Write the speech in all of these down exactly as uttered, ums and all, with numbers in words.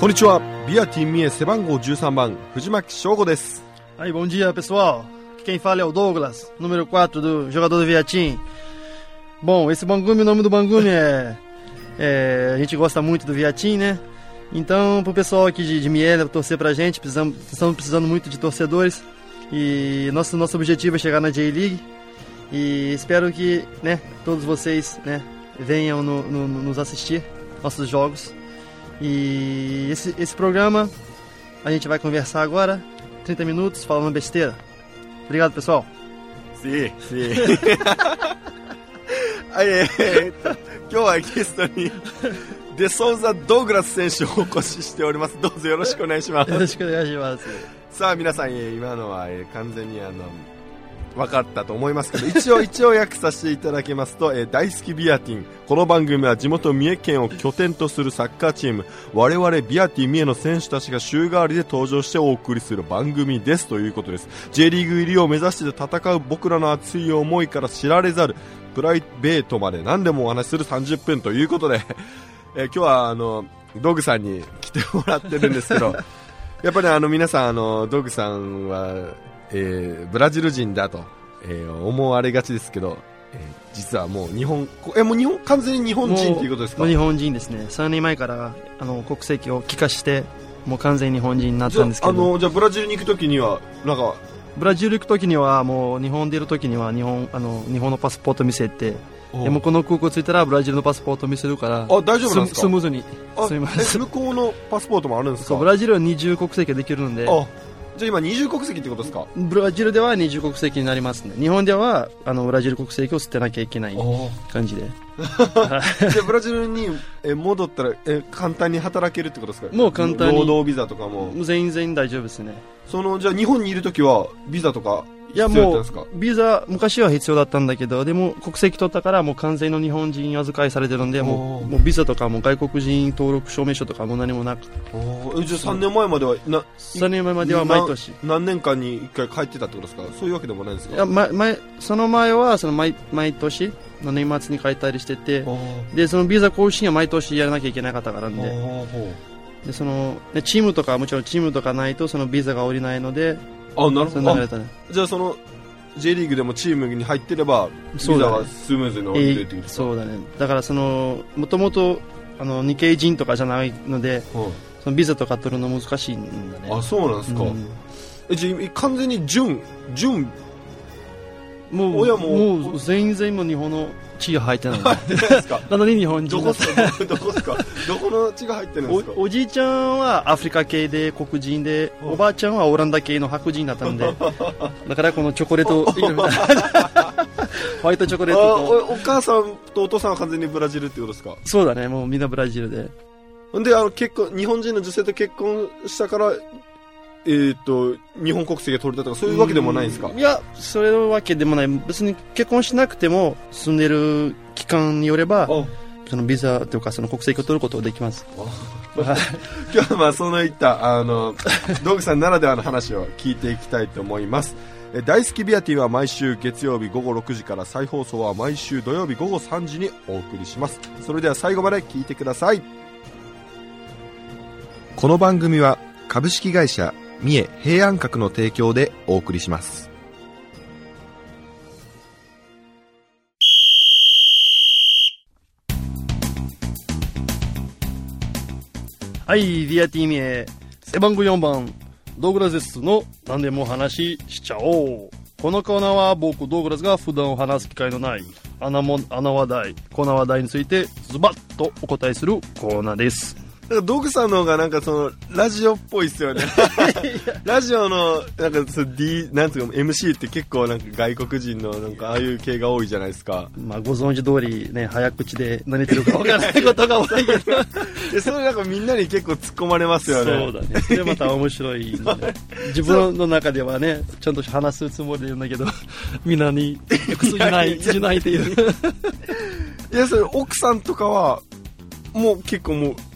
こんにちは。ビアティミエ背番号じゅうさんばん藤巻翔吾です。 Aí, bom dia, pessoal. Quem fala é o Douglas, número quatro do jogador do Viatim. Bom, esse Bangumi, o nome do Bangumi é, é... A gente gosta muito do Viatim, né? Então, pro pessoal aqui de, de Miele torcer pra gente, precisamos, estamos precisando muito de torcedores. E nosso, nosso objetivo é chegar na J-League. E espero que, né, todos vocês, né, venham no, no, nos assistir, nossos jogos. E esse, esse programa a gente vai conversar agora, trinta minutos, falando besteira. Obrigado, pessoal. Sim, sim. はい、えー、今日はゲストにデソウザ・ドーグラス選手をお越ししております。どうぞよろしくお願いします。 よろしくお願いします。 さあ皆さん、今のは完全にあの分かったと思いますけど、一応一応訳させていただきますと、えー、大好きビアティン。この番組は地元三重県を拠点とするサッカーチーム、我々ビアティン三重の選手たちが週替わりで登場してお送りする番組ですということです。 J リーグ入りを目指して戦う僕らの熱い思いから知られざるプライベートまで何でもお話しするさんじゅっぷんということで、えー、今日はあのドグさんに来てもらってるんですけどやっぱりあの皆さんあのドグさんはえー、ブラジル人だと、えー、思われがちですけど、えー、実はもう日本えもう日本完全に日本人ということですか？ もう日本人ですね。さんねんまえからあの国籍を帰化してもう完全に日本人になったんですけど、 じゃあ、あのじゃあブラジルに行くときにはなんかブラジル行くときにはもう日本でいるときには日本あの日本のパスポート見せて、でもこの空港着いたらブラジルのパスポート見せるから、 あ大丈夫なんですか？ スムーズに済みます。 向こうのパスポートもあるんですか？ そう、ブラジルは二重国籍ができるので。 あじゃあ今二重国籍ってことですか？ ブラジルでは二重国籍になりますね。日本ではあのブラジル国籍を捨てなきゃいけない感じでじゃあブラジルにえ戻ったらえ簡単に働けるってことですか？ もう簡単に労働ビザとかも全然大丈夫ですね。 そのじゃあ日本にいるときはビザとかいやもうビザ昔は必要だったんだけど、でも国籍取ったからもう完全の日本人扱いされてるんで、もう、もうビザとかも外国人登録証明書とかも何もなく、 おじゃあさんねんまえまではなさんねんまえまでは毎年何年間にいっかい帰ってたってことですか？そういうわけでもないんですか？ いや、ま、前その前はその 毎, 毎年の年末に帰ったりしてて、でそのビザ更新は毎年やらなきゃいけなかったからんで、でそのでチームとかもちろんチームとかないとそのビザが下りないので、 あなるほど、 ね、 じゃあその J リーグでもチームに入ってればビザはスムーズに降りるっていうことですか？ そうだね。だからそのもともとあの日系人とかじゃないので、うん、そのビザとか取るの難しいんだね。 あそうなんですか、うん、えじゃあ完全に純純もう親ももう全然も日本の血が入ってないなのに日本人どこですかどこですかどこの血が入ってるんですか？ お, おじいちゃんはアフリカ系で黒人で、おばあちゃんはオランダ系の白人だったんでだからこのチョコレートホワイトチョコレートとお, お母さんとお父さんは完全にブラジルってことですか？ そうだね、もうみんなブラジルで。 であの結婚日本人の女性と結婚したからえー、と日本国籍が取れたとかそういうわけでもないんですか？ いや、そういうわけでもない。別に結婚しなくても住んでる期間によればそのビザというかその国籍を取ることができます今日はまあそのいったあの道具さんならではの話を聞いていきたいと思います。え大好きビアティは毎週月曜日午後ろくじから、再放送は毎週土曜日午後さんじにお送りします。それでは最後まで聞いてください。この番組は株式会社三重平安閣の提供でお送りします。 はい、ビアティミエ背番号よんばんドーグラスですの何でも話しちゃおう。このコーナーは僕ドーグラスが普段話す機会のない穴も穴話題、この話題についてズバッとお答えするコーナーです。 なんかドグさんの方がなんかそのラジオっぽいっすよねラジオのなんかその D なんつうか エムシー って結構なんか外国人のなんかああいう系が多いじゃないですか。 まあご存知通りね、早口で何言ってるか分からないことが多いけどでそれなんかみんなに結構突っ込まれますよね。 そうだね、それまた面白いんで、ね、自分の中ではねちゃんと話すつもりで言うんだけどみんなに通じない通じないっていういやそれ奥さんとかはもう結構もう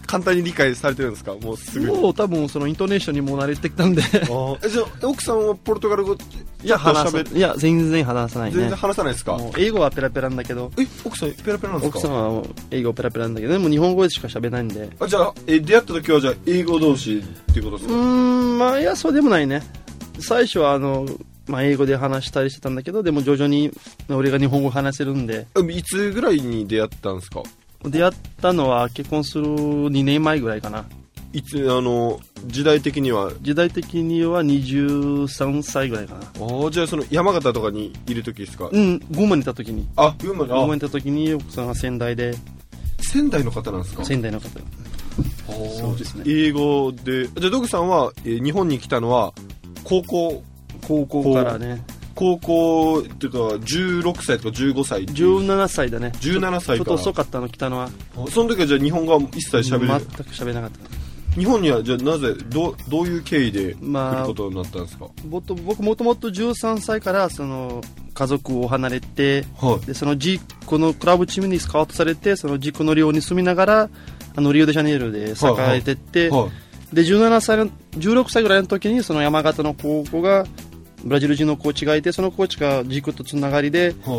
簡単に理解されてるんですか？もうすぐに。 もう多分そのイントネーションにも慣れてきたんであえじゃあ奥さんはポルトガル語いや話さいや全然話さないね。 全然話さないですか？ もう英語はペラペラなんだけど。 え奥さんペラペラなんですか？ 奥さんは英語ペラペラなんだけどでも日本語でしか喋れないんで。 あじゃあえ出会った時はじゃあ英語同士っていうことですか？ うーんまあいやそうでもないね。最初はあのまあ、英語で話したりしてたんだけどでも徐々に俺が日本語話せるんで。 いつぐらいに出会ったんですか？ 出会ったのは結婚するにねんまえぐらいかな。 いつあの時代的には時代的にはにじゅうさんさいぐらいかな。 あじゃあその山形とかにいる時ですか？ うん群馬にいた時に。 あ群馬に群馬にいた時に奥さんは仙台で。 仙台の方なんですか？ 仙台の方。 そうですね。英語でじゃあドグさんは、えー、日本に来たのは高校高校からね。 高校っていうかじゅうろくさいとかじゅうごさいじゅうななさいだね。 じゅうななさいかちょっと遅かったの来たのは。 その時はじゃあ日本語は一切喋れない？ 全く喋れなかった。 日本にはじゃあなぜどうどういう経緯で来ることになったんですか？ まあ、僕もともとじゅうさんさいからその家族を離れて、はい、でそのジこのクラブチームにスカウトされてそのジコの寮に住みながらあのリオデジャネイロで栄えてって、はいはい、でじゅうななさいのじゅうろくさいぐらいの時にその山形の高校がブラジル人のコーチがいてそのコーチがジコとつながりで、はい、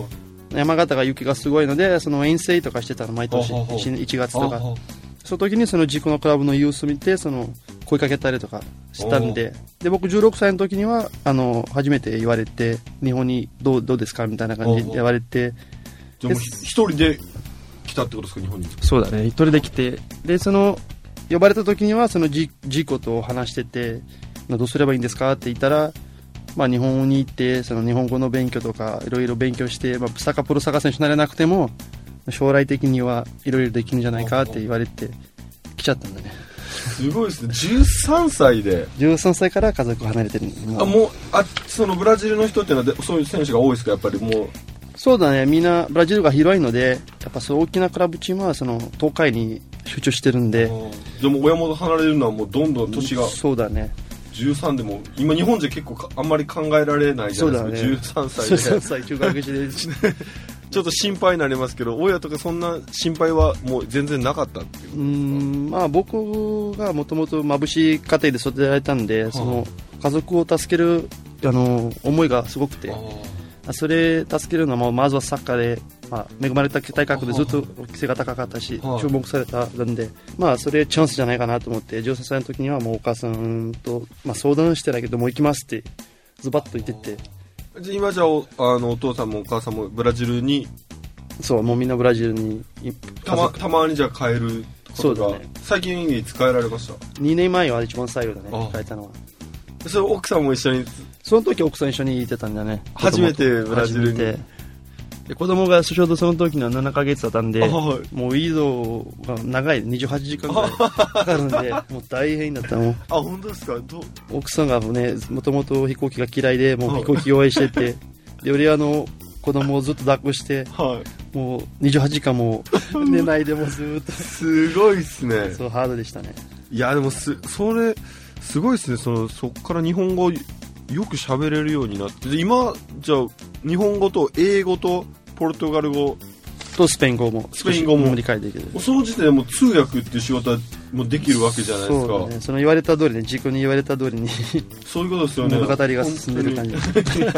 山形が雪がすごいのでその遠征とかしてたの毎年いちがつとか。その時にそのジコのクラブのユース見てその声かけたりとかしたんで、で僕じゅうろくさいの時にはあの初めて言われて日本にどうどうですかみたいな感じで言われて。 じゃあもう一人で来たってことですか日本に？ そうだね一人で来てでその呼ばれた時にはそのジコと話しててどうすればいいんですかって言ったら、まあ、日本に行ってその日本語の勉強とかいろいろ勉強して、まあ、サッカープロサッカー選手になれなくても将来的にはいろいろできるんじゃないかって言われて来ちゃったんだね。 すごいですね。じゅうさんさいでじゅうさんさいから家族離れてる。 もうあもうあそのブラジルの人っていうのはそういう選手が多いですか？やっぱりもうそうだねみんなブラジルが広いのでやっぱそう大きなクラブチームはその東海に集中してるんで。 でも親元離れるのはもうどんどん年がそうだねじゅうさんでも今日本じゃ結構あんまり考えられないじゃないですか。そうだね、じゅうさんさいでじゅうさんさい中学時でちょっと心配になりますけど親とかそんな心配はもう全然なかったっていう。 うーんまあ僕がもともと眩しい家庭で育てられたんで、はあ、その家族を助けるあの思いがすごくて、はあ、それ助けるのはまずはサッカーで、まあ、恵まれた体格でずっと背が高かったし、はあ、注目されたんで、まあ、それチャンスじゃないかなと思ってじゅうさんさいの時にはもうお母さんと、まあ、相談してないけどもう行きますってズバッと言ってって。 今じゃあ お, あのお父さんもお母さんもブラジルにそうもうみんなブラジルにた ま, たまにじゃあ帰ることが、ね、最近いつ帰られました？ にねんまえは一番最後だね帰ったのは。 それ奥さんも一緒に？その時奥さん一緒にいてたんだね。 初めてブラジルにで子供がちょうどその時のななかげつだったんで、はい、もう移動が長いにじゅうはちじかんぐらいかかるんでもう大変だったもん。 あ本当ですか？ど奥さんがねもともと飛行機が嫌いでもう飛行機用意しててで俺あの子供をずっと抱っこして、はい、もうにじゅうはちじかんも寝ないでもずっとすごいっすね。 そうハードでしたね。 いやでもすそれすごいっすね。そのそっから日本語よく喋れるようになって今じゃあ日本語と英語とポルトガル語とスペイン語もスペイン語も理解できる。 その時点でもう通訳っていう仕事はもうできるわけじゃないですか。 そうだね、その言われた通りね自己に言われた通りにそういうことですよね。 物語が進んでる感じで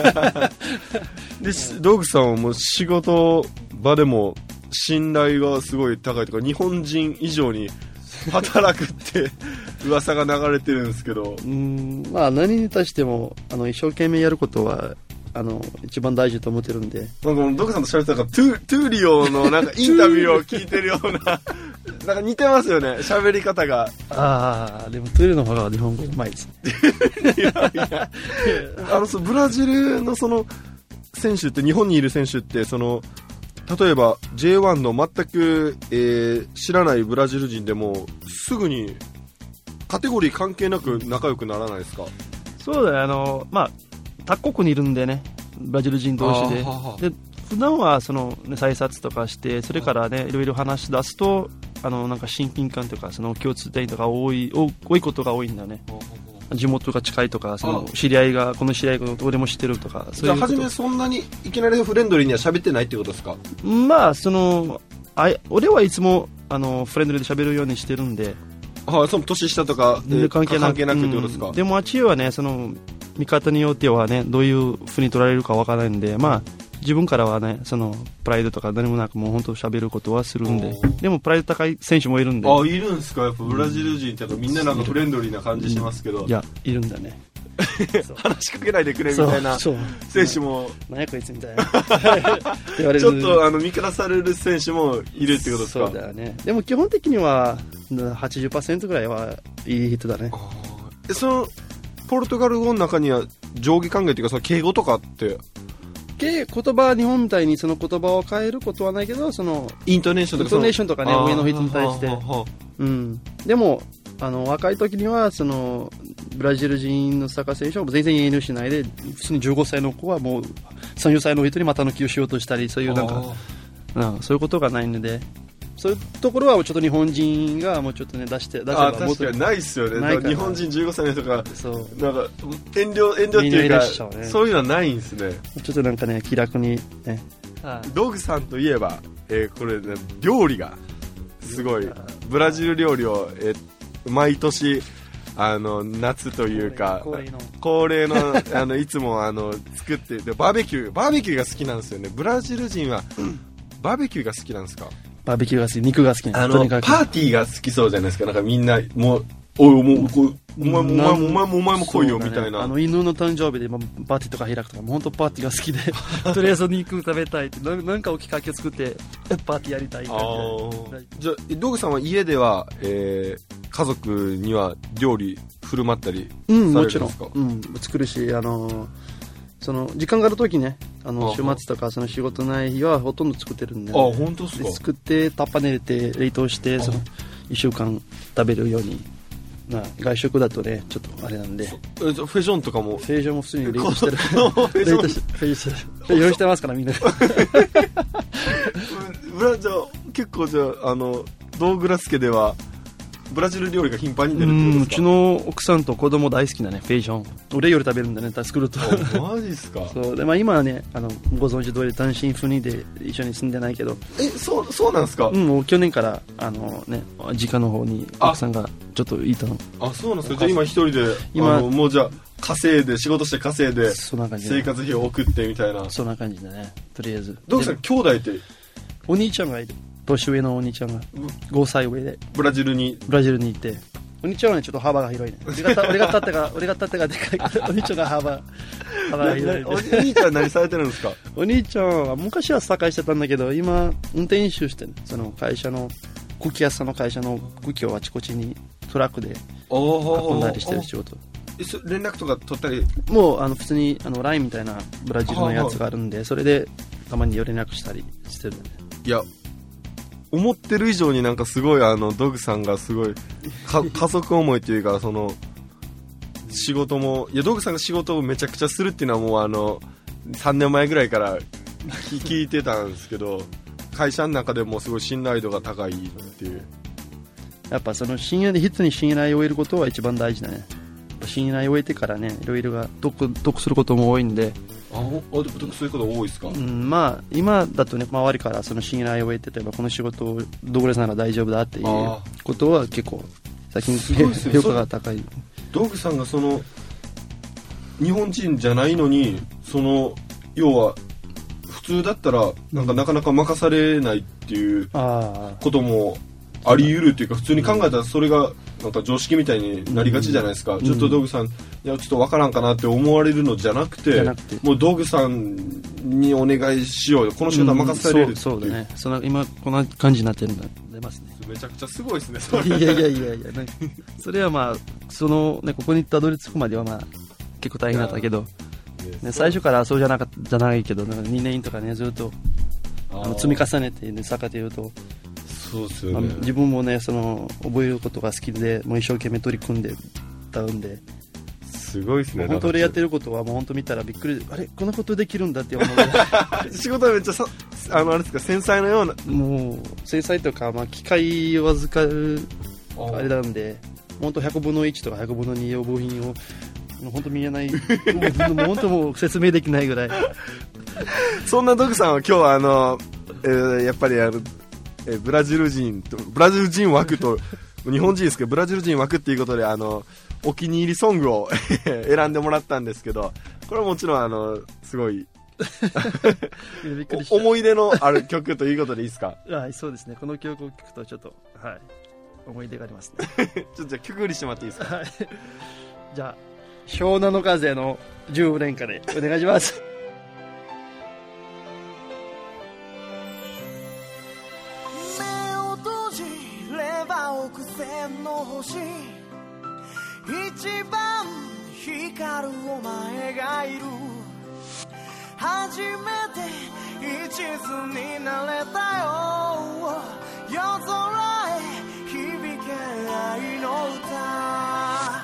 道具さんはもう仕事場でも信頼がすごい高いとか日本人以上に働くって噂が流れてるんですけどうんまあ何に対してもあの一生懸命やることはあの一番大事と思ってるんで。 なんかもうドクさんと喋ってたからトゥトゥーリオのなんかインタビューを聞いてるようななんか似てますよね喋り方が。 ああでもトゥーリオの方が日本語うまいです。いやいやあのそブラジルのその選手って日本にいる選手ってその例えば ジェイワン の全く、えー、知らないブラジル人でもすぐにカテゴリー関係なく仲良くならないですか？ そうだねあのまあ他国にいるんでねブラジル人同士でで普段はその、ね、挨拶とかしてそれからねいろいろ話し出すとあのなんか親近感とかその共通点とか多い多いことが多いんだね。地元が近いとかその知り合いがこの知り合いが俺も知ってるとかそういうこと。 じゃあ初めそんなにいきなりフレンドリーには喋ってないってことですか？ まあそのあ俺はいつもあのフレンドリーで喋るようにしてるんで、 はい、その年下とか、えー、関係なく、関係なくってことですか、 うん、でもあっちはねその見方によってはねどういうふうに取られるかわからないんで、まあ自分からはねそのプライドとか何もなくもう本当喋ることはするんで、でもプライド高い選手もいるんで。 あ、いるんですか。やっぱブラジル人ってみんななんかフレンドリーな感じしますけど、 いやいるんだね話しかけないでくれみたいな選手も、 何やこいつみたいな言われる。 ちょっとあの見下される選手もいるってことですか。 そうだよね。でも基本的には はちじゅっパーセント ぐらいはいい人だね。 あ、そのポルトガル語の中には上下関係っていうかその敬語とかって言葉、日本みたいにその言葉を変えることはないけど、そのイントネーションとか、 イントネーションとかね、上の人に対して、うん、でもあの若い時にはそのブラジル人のサッカー選手は全然遠慮しないで、普通にじゅうごさいの子はもうさんじゅっさいの人に股抜きをしようとしたり、そういうなんか、なんかそういうことがないので、そういうところはちょっと日本人がもうちょっとね出して出せば。 あ、確かにないっすよね。日本人じゅうごさいの人がそうなんか遠慮遠慮っていうか、ね、そういうのはないんですね。 ちょっとなんかね気楽にね。 ドグさんといえば、えー、これね料理がすごいブラジル料理を、えー、毎年あの夏というか恒例の恒例のあのいつもあの作ってでバーベキューバーベキューが好きなんですよね。ブラジル人はバーベキューが好きなんですか。 バーベキューが好き、肉が好きなあのパーティーが好きそうじゃないですか。なんかみんなもうおいもうこうお前もお前もお前もお前も来いよみたいな、 ね、あの犬の誕生日でパーティーとか開くとか本当パーティーが好きでとりあえず肉食べたいってなんかおきっかけ作ってパーティーやりたい。あじゃあドグさんは家では、えー、家族には料理振る舞ったりされるんですか。うん、もちろん、うん、 作るし、あのーその時間があるときね、あの週末とかその仕事ない日はほとんど作ってるんで、ね、 あ、本当ですか。 作ってタッパーに入れて冷凍してそのいっしゅうかん食べるように。な外食だとねちょっとあれなんで。フェジョンとかもフェジョンも普通に冷凍してる冷凍してフェジョン用意してますからみんなでブラじゃあ結構じゃあ、あのドーグラス家ではブラジル料理が頻繁に出るってことですか。 うちの奥さんと子供大好きなねフェイジョン、俺より食べるんだね作ると。 マジっすか。 そうで、まあ、今はねあのご存知通り単身赴任で一緒に住んでないけど。 え、そうそうなんですか。 うん、もう去年からあのね実家の方に奥さんがちょっといたの。 あ、そうなんですか。じゃあ今一人で今あのもうじゃあ稼いで仕事して稼いでそんな感じ生活費を送ってみたいな。 そんな感じだね。とりあえずどうですか。兄弟ってお兄ちゃんがいる。年上のお兄ちゃんがごさい上でブラジルにブラジルにいて、お兄ちゃんはねちょっと幅が広いね。俺が俺が立ってが俺が立ってがでかいけどお兄ちゃんが幅幅が広い、ね、 お兄ちゃん何されてるんですか。 お兄ちゃんは昔はサッカーしてたんだけど今運転手してる。その会社のクッキー屋さんの会社のクッキーをあちこちにトラックで運んだりしてる仕事。 連絡とか取ったり。 もうあの普通にあの ライン みたいなブラジルのやつがあるんで、それでたまに連絡したりしてるんで。 いや思ってる以上になんかすごいあのドグさんがすごいか家族思いというか、その仕事もいやドグさんが仕事をめちゃくちゃするっていうのはもうあのさんねんまえぐらいから聞いてたんですけど、会社の中でもすごい信頼度が高いっていう。 やっぱその信頼で人に信頼を得ることは一番大事だね。信頼を得てからねいろいろが得得することも多いんで。 ああ、でもそういうこと多いですか。 うん、まあ今だとね周りからその信頼を得て、例えばこの仕事をドグラスなら大丈夫だっていうことは結構最近評価が高い。 ドグさんがその日本人じゃないのにその要は普通だったらなんかなかなか任されないっていうこともあり得るっていうか、普通に考えたらそれがなんか常識みたいになりがちじゃないですか、うん、ちょっと道具さんいやちょっとわからんかなって思われるのじゃなくて、もう道具さんにお願いしようよ、この仕事は任せられるっていう、 うん、そう、そうだね。その今こんな感じになってるんだ出ますね。 めちゃくちゃすごいですね。 いやいやいやいや、ね、それはまあそのねここにたどり着くまではまあ結構大変だったけど、ね、最初からそうじゃなかじゃないけどなんかにねんとかねずっとあの積み重ねてね坂でいうと。 そうですよね、 まあ、自分もねその覚えることが好きでもう一生懸命取り組んでたんで、 すごいですね。 本当俺やってることはもう本当見たらびっくり、あれこんなことできるんだって思う仕事はめっちゃさあのあれですか繊細のような、 もう繊細とか、まあ、機械を預かるあれなんで本当ひゃくぶんのいちとかひゃくぶんのにの部品を本当見えない本当もう説明できないぐらいそんなドクさんは今日はあの、えー、やっぱりあのえブラジル人とブラジル人枠と日本人ですけどブラジル人枠っていうことであのお気に入りソングを選んでもらったんですけど、これはもちろんあのすごいびっくりした思い出のある曲ということでいいですか？ はい、そうですね。この曲を聴くとちょっと、はい、思い出がありますね。 ちょっとじゃあ曲売りしてもらっていいですか？ はい、じゃあ湘南の風のじゅう連歌でお願いします。 目を閉じれば億千の星、一番光るお前がいる。初めて一途になれたよ。夜空へ響け愛の歌。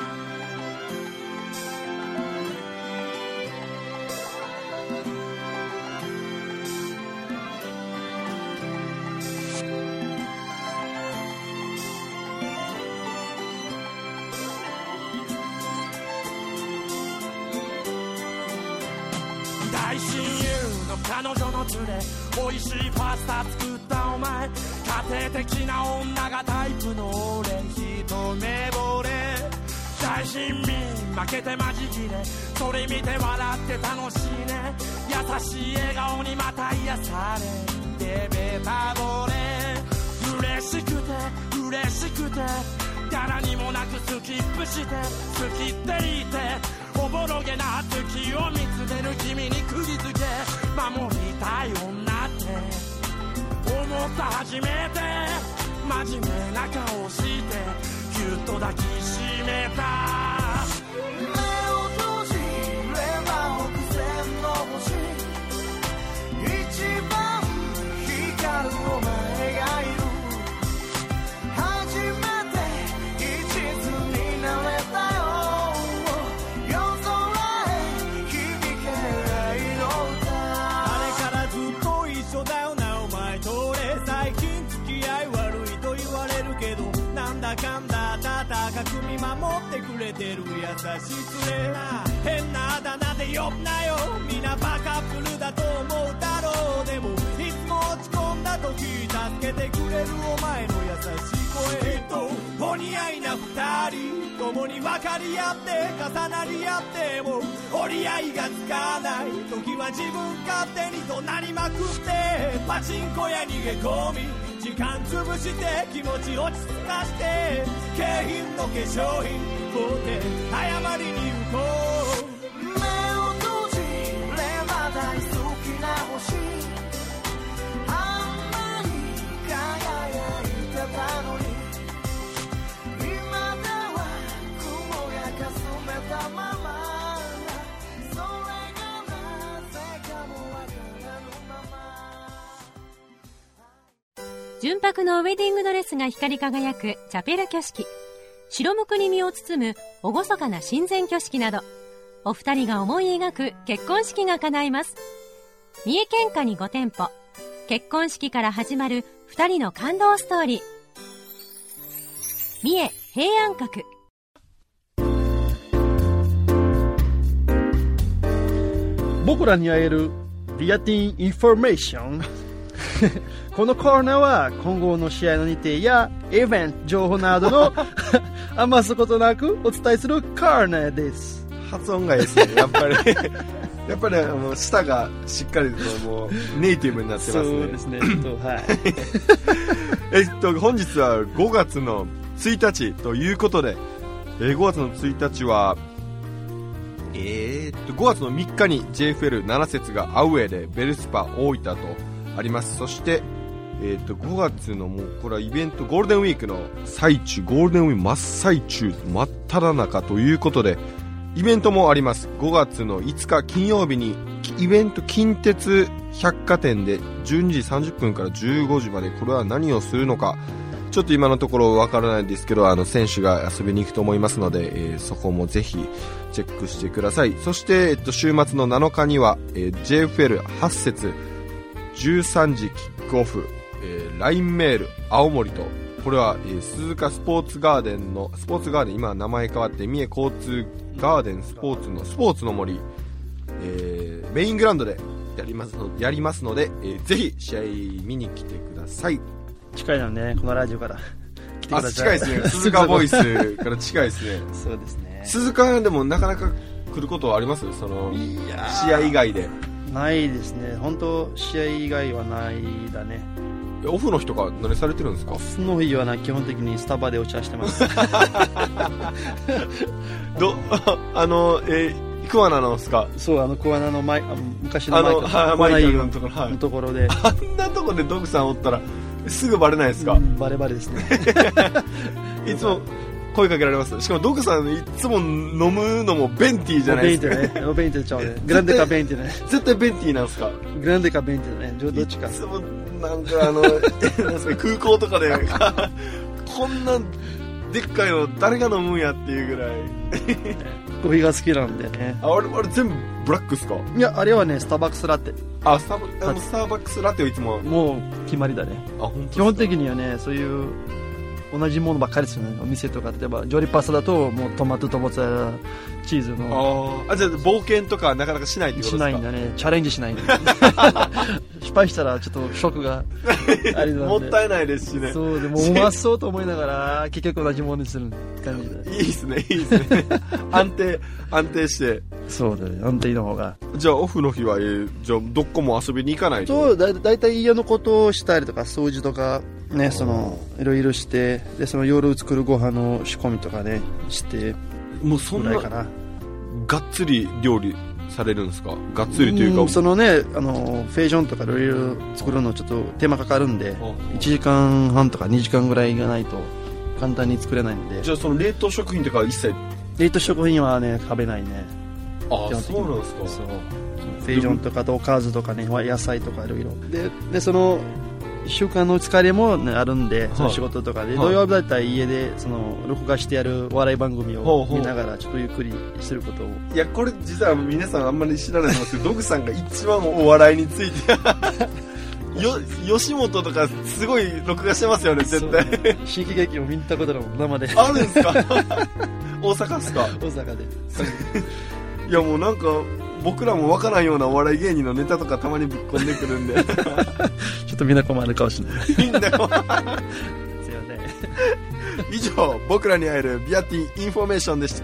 大親友の彼女の連れ、美味しいパスタ作ったお前、家庭的な女がタイプの俺、一目惚れ。大親民負けてマジギレ、それ見て笑って楽しいね。優しい笑顔にまた癒されてベタ惚れ。嬉しくて嬉しくて柄にもなくスキップして、好きって言っておぼろげな月を見つめる君に釘付け、守りたい女って思った初めて。真面目な顔してぎゅっと抱きしめた。 目を閉じれば億千の星、一番光るお前がいる。初めて一途になれたよ。夜空へ響け愛の歌。 あれからずっと一緒だよなお前と俺。最近付き合い悪いと言われるけど、なんだかんだ温かく見守ってくれてる優しい連れな。変なあだ名で呼ぶなよ、みんなバカップルだと思うだろう。でもいつも落ち込んだ時助けてくれるお前の優しい声と、お似合いな二人共に分かり合って重なり合っても折り合いがつかない時は自分勝手に怒鳴りまくって、パチンコ屋逃げ込み時間潰して気持ち落ち着かして景品の化粧品買うて謝りに行こう。 目を閉じれば大好きな星、あんなに輝いてたのに、今では雲がかすめたまま、それがなぜかもわからぬまま。 純白のウェディングドレスが光り輝くチャペル挙式、白むくに身を包む厳かな神前挙式など、お二人が思い描く結婚式が叶います。三重県下にご店舗、結婚式から始まる二人の感動ストーリー。三重平安閣。 僕らに会えるビアティンインフォメーション。このコーナーは今後の試合の日程やイベント情報などの余すことなくお伝えするコーナーです。 発音がいいですね、やっぱりやっぱりあの舌がしっかりともうネイティブになってますね。 そうですね、ちょっとはいえっと本日はごがつのついたちということで、えー、ごがつのついたちはえー、っとごがつのみっかに ジェイエフエルなな 節がアウェーでベルスパ大分とあります。そしてえー、とごがつのもうこれはイベントゴールデンウィークの最中、ゴールデンウィーク真っ最中真っ只中ということでイベントもあります。ごがつのいつか金曜日にイベント近鉄百貨店でじゅうにじさんじゅっぷんからじゅうごじまで、これは何をするのかちょっと今のところわからないですけど、あの選手が遊びに行くと思いますので、えー、そこもぜひチェックしてください。そして、えっと、週末のなのかには、えー、ジェイエフエルはち 節じゅうさんじキックオフ、えー、ラインメール青森と、これは、えー、鈴鹿スポーツガーデンのスポーツガーデン、今は名前変わって三重交通ガーデンスポーツのスポーツの森、えー、メイングラウンドでやりますのやりますので、えー、ぜひ試合見に来てください。 近いのね、このラジオから来てください。 あ、近いですね。鈴鹿ボイスから近いですね。 そうですね。 鈴鹿でもなかなか来ることはあります？その試合以外で。 ないですね。本当試合以外はないだね。 オフの日とか何されてるんですか？ オフの日はな、基本的にスタバでお茶してますどあの、えー、桑名のですか？ そう、あの桑名の前、あの昔のあマイクのはマイクのところ、はい、 のところであんなとこでドグさんおったらすぐバレないですか？ うん、バレバレですねいつも声かけられます。しかもドグさんいつも飲むのもベンティーじゃないですか。 ベンティーね、ベンティーちゃうね。グランデかベンティーね。 絶対ベンティーなんですか？ グランデかベンティーだね。どっちか。 いつもなんかあのなんですか、空港とかでこんなでっかいの誰が飲むんやっていうぐらいコーヒーが好きなんでね。 あ、あれ、あれ全部ブラックっすか？ いや、あれはね、スターバックスラテ。 あ、スターバ、あのスターバックスラテをいつも。 もう決まりだね。あ、本当ですか？基本的にはね、そういう同じものばっかりですよね。お店とか、例えばジョリパスタだともうトマトとモッツァレラチーズの。 ああ、じゃあ冒険とかなかなかしないってことですか？しないんだね。チャレンジしないんだ失敗したらちょっとショックがありなんでもったいないですしね。 そうでもうまそうと思いながら結局同じものにする感じで。 いいですね、いいですね。安定安定して。 そうだね、安定の方が。 じゃあオフの日は、えー、じゃあどこも遊びに行かないと？ そうだ、だいたい家のことをしたりとか掃除とかね、そのいろいろして、でその夜作るご飯の仕込みとかねしてもうそんなぐらいかな。 がっつり料理されるんですか？がっつりというか、うん、 そのね、あのフェージョンとかいろいろ作るのちょっと手間かかるんで、いちじかんはんとかにじかんぐらいがないと簡単に作れないんで。 じゃあその冷凍食品とかは一切？ 冷凍食品はね、食べないね。 ああ、そうなんですか。 そう、フェージョンとかとおかずとかね、野菜とかいろいろで、でその週間の疲れも、ね、あるんで、はい、その仕事とかで、はい、土曜日だったら家でその録画してやる笑い番組を見ながらちょっとゆっくりすることを。 いや、これ実は皆さんあんまり知らないと思うんですけどドグさんが一番お笑いについてよ吉本とかすごい録画してますよね、絶対。 新喜劇も見たことあるもん、生で。 あるんですか？大阪っすか？ 大阪で。 いや、もうなんか僕らもわからんようなお笑い芸人のネタとかたまにぶっ込んでくるんでちょっとみんな困るかもしれない。みんな困る。すいません。以上、僕らに会えるビアティンインフォメーションでした。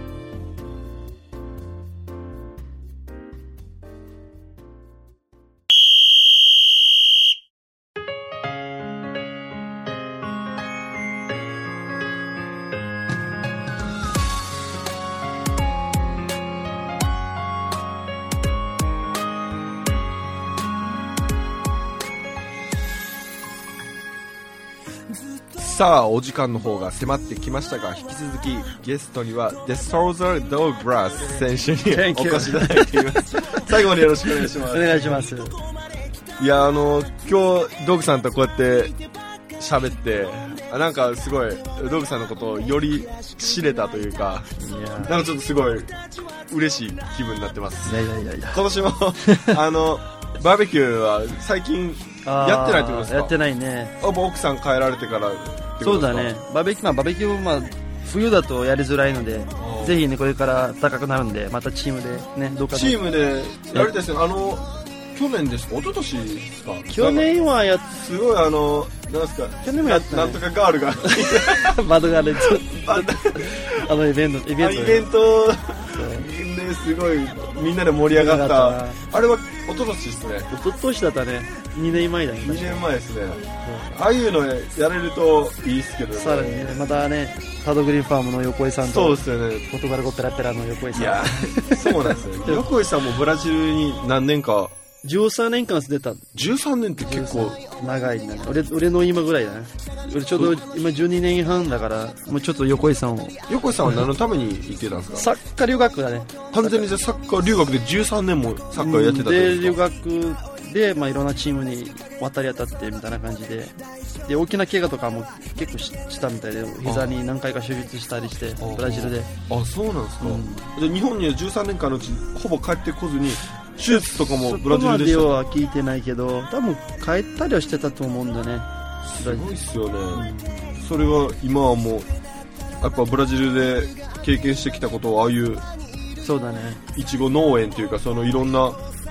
さあ、お時間の方が迫ってきましたが、引き続きゲストにはデストーザー・ドグラス選手にお越しいただいています。最後までよろしくお願いします。 お願いします。 いや、あの今日ドグさんとこうやって喋って、なんかすごいドグさんのことをより知れたというか、いや、なんかちょっとすごい嬉しい気分になってます。 いやいやいやいや、 今年もあのバーベキューは最近やってないってことですか？ やってないね。 あ、もう奥さん帰られてからってことですか？ そうだね。バーベキュー、まあ、バーベキューもまあ冬だとやりづらいので、ぜひね、これから高くなるんで、またチームでね、どうか。 チームでやりたいですね。あの去年ですか？一昨年ですか？ 去年はやっすごいあのなんですか？ 去年もやったね。 なんとかガールがバドガールあのイベントイベントイベントね、すごいみんなで盛り上がった。あれは一昨年ですね。 一昨年だったね。にねんまえだね。 にねんまえですね。ああいうのやれるといいですけどね。 さらにね、またね、タードグリーンファームの横井さんと、 そうですよね、 ポトガルゴペラペラの横井さん。 いや、そうなんですよ。横井さんもブラジルに何年かじゅうさんねんかん出た。 じゅうさんねんって結構長いね。俺俺の今ぐらいだね。俺ちょうど今じゅうにねんはんだから、もうちょっと横井さんを。 横井さんは何のために行ってたんですか？ サッカー留学だね。 完全にじゃサッカー留学でじゅうさんねんもサッカーやってたってことですか？ で、留学で、まあ、いろんなチームに渡り当たってみたいな感じで、で大きな怪我とかも結構 し, したみたいで、膝に何回か手術したりして、ブラジルで。 あ、そうなんですか。うん、じゃ日本にはじゅうさんねんかんのうちほぼ帰ってこずに手術とかもブラジルでした。 そこまでは聞いてないけど、多分帰ったりはしてたと思うんだね。 すごいっすよね、うん、それは今はもうやっぱブラジルで経験してきたことを、ああいうそうだね、 いちご農園というか、そのいろんな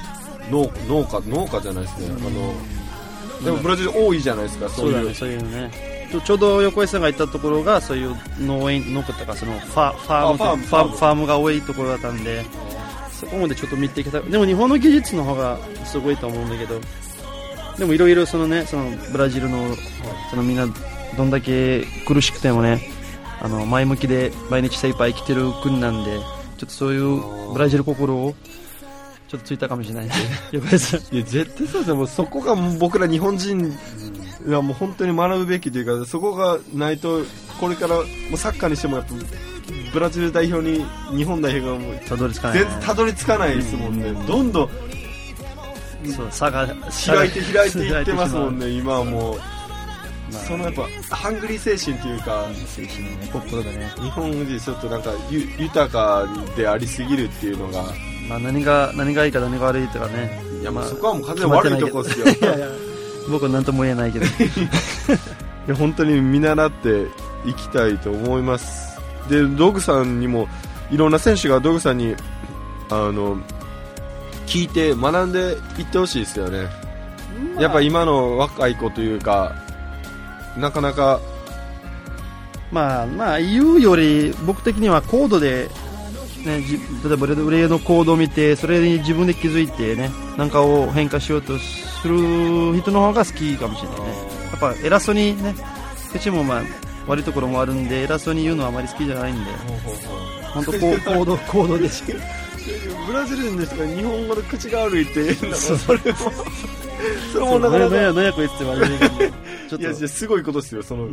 農農家農家じゃないですね、あのでもブラジル多いじゃないですか、そういう。 そうだね、そういうのね。ちょうど横井さんが行ったところがそういう農園農家とかそのファファームファームファームファームが多いところだったんで、そこまでちょっと見ていきたい。でも日本の技術の方がすごいと思うんだけど、でもいろいろそのね、そのブラジルのそのみんなどんだけ苦しくてもね、あの前向きで毎日精一杯生きてる国なんで、ちょっとそういうブラジル心をちょっとついたかもしれないですね。横井さん。 いや絶対そうですよ。もうそこが僕ら日本人がもう本当に学ぶべきというか、そこがないとこれからもうサッカーにしてもやっぱブラジル代表に日本代表がもうたどり着かない、 全然たどり着かないですもんね。どんどんそう差が開いて開いていってますもんね。今はもう、 まあ、 そのやっぱハングリー精神というか、 精神のね、心がね、 日本人ちょっとなんかゆ豊かでありすぎるっていうのが、 まあ、何が何がいいか何が悪いとかね、 いやまあまあそこはもう完全に悪いとこですよ。 いやいや僕は何とも言えないけど。 いや本当に見習っていきたいと思います。でドグさんにもいろんな選手がドグさんにあの聞いて学んでいってほしいですよね。やっぱ今の若い子というかなかなかまあまあ言うより僕的にはコードで、ね、じ例えば例のコードを見てそれに自分で気づいてね、なんかを変化しようとする人の方が好きかもしれないね。やっぱ偉そうにね、口もまあ悪いところもあるんで偉そうに言うのはあまり好きじゃないんで、本当コードコードでしブラジル人の人が日本語で口が悪いって言うんだから、それもそれもなかなか何や何やこいつって言われるけど、ちょっといやいやすごいことですよ。その、うん、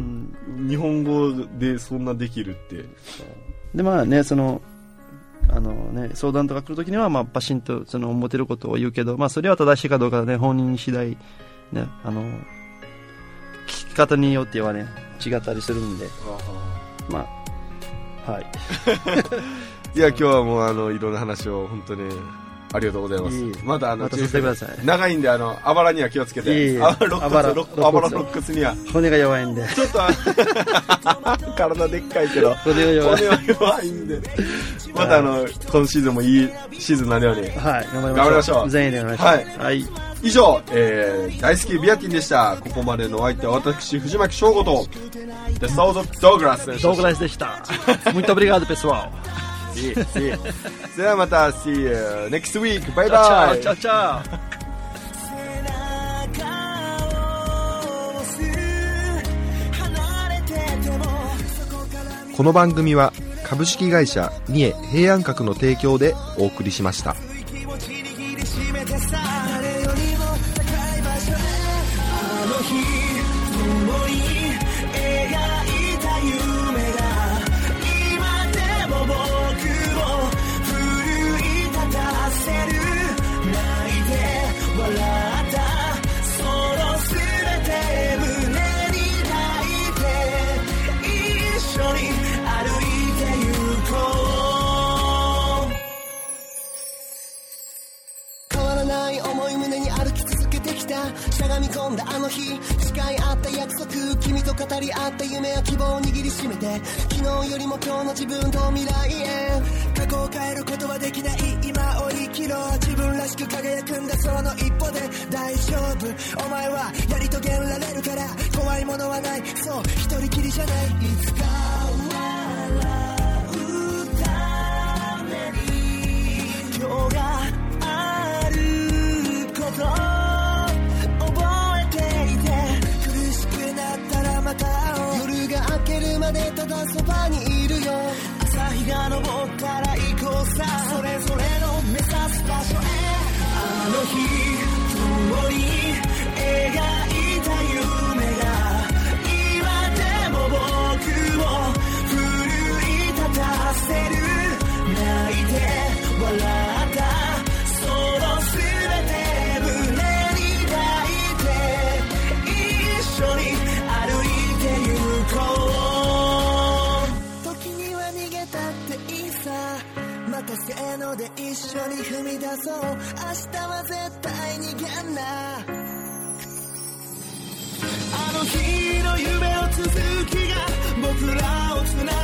日本語でそんなできるって。 でまあね、そのあのね、相談とか来るときには、まあ、バシンとその思ってることを言うけど、まあ、それは正しいかどうかは、ね、本人次第、ね、あの聞き方によっては、ね、違ったりするんで、まあはい、 いや今日はもうあのいろんな話を本当にありがとうございます。 いいまだあのまたさせてください。 長いんであのあばらには気をつけて、 いいあばらあばら肋骨あばら肋骨には骨が弱いんで、 ちょっと体でっかいけど骨が弱い骨は弱いんで、またあの今シーズンもいいシーズンになるように、 はい、頑張りましょう。 頑張りましょう。 全員でお願いします。 はい、 はい、 以上、えー、大好きビアティンでした。ここまでのお相手は私藤巻翔吾とThe Soul of Douglas でした。 ドーグラスでした。Muito obrigado, pessoal. ではまた See you next week. バイバイ。 チャオチャオ。 この番組は株式会社三重平安閣の提供でお送りしました。 しゃがみ込んだあの日、誓い合った約束、君と語り合った夢や希望を握りしめて、昨日よりも今日の自分と未来へ。過去を変えることはできない、今を生きろ、自分らしく輝くんだ、その一歩で大丈夫。お前はやり遂げられるから、怖いものはない、そう一人きりじゃない。いつか笑うために今日があること夜が明けるまでただそばにいるよ。朝日が昇ったら行こうさ、それぞれの目指す場所へ。あの日共に描いた夢が今でも僕を奮い立たせる。泣いて笑ったその全て胸に抱いて一緒に時には逃げたっていいさ、またせーので一緒に踏み出そう。明日は絶対逃げんな。あの日の夢を続きが僕らをつなぐ